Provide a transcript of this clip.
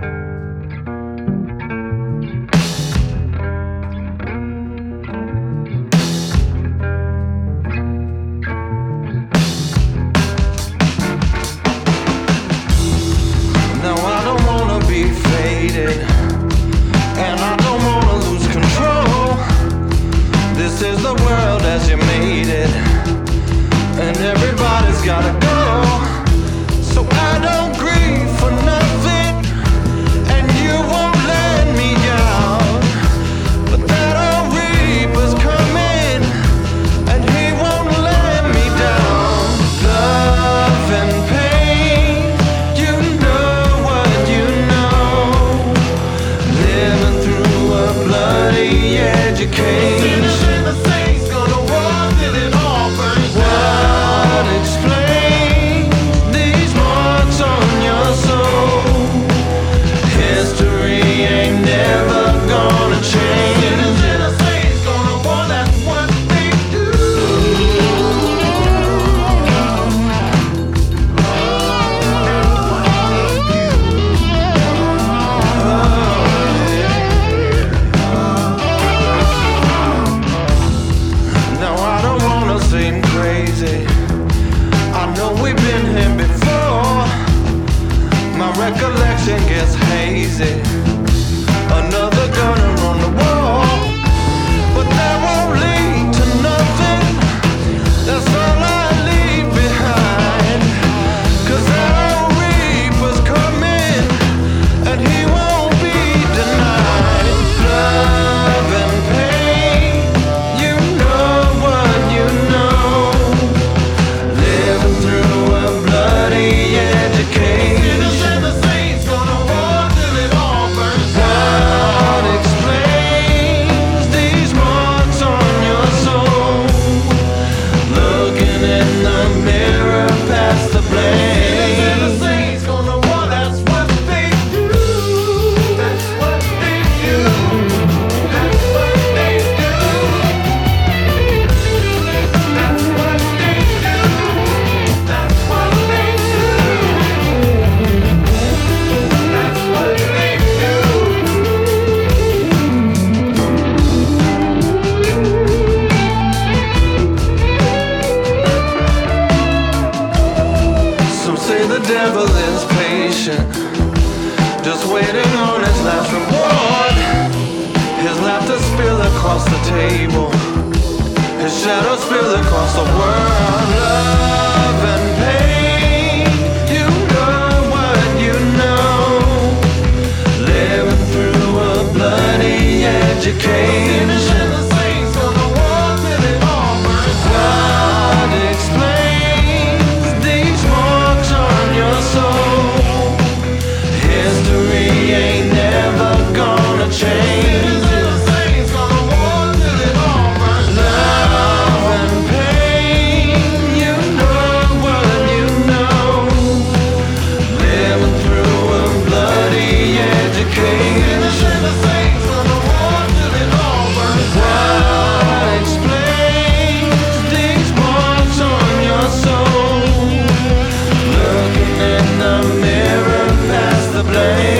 Now I don't wanna be faded, and I don't wanna lose control. This is the world as you made it, and everybody's gotta go. So I don't grieve for nothing, and you won't let me down. But that old reaper's coming, and he won't let me down. Love and pain, you know what you know. Living through a bloody education. What explains these marks on your soul? History ain't never gonna change. Now I don't wanna seem crazy, I know we've been here before. My recollection gets hazy. Another gunner on the wall, but that won't lead to nothing. That's all I leave behind. 'Cause that old reaper's coming, and he won't be denied. Love and pain, you know what you know. Living through a bloody education. What explains these marks on your soul? Looking in the mirror past the blame. That's what they do. That's what they do. That's what they do. That's what they do. That's what they do. That's what they do. Some say the devil is patient, just waiting on his last reward. His laughter spill across the table, his shadow spill across the world. Love and pain, you know what you know. Living through a bloody education. What explains these marks on your soul? History ain't never gonna change. Love and pain, you know what you know. Living through a bloody education. What explains these marks on your soul? Looking in the mirror past the blame.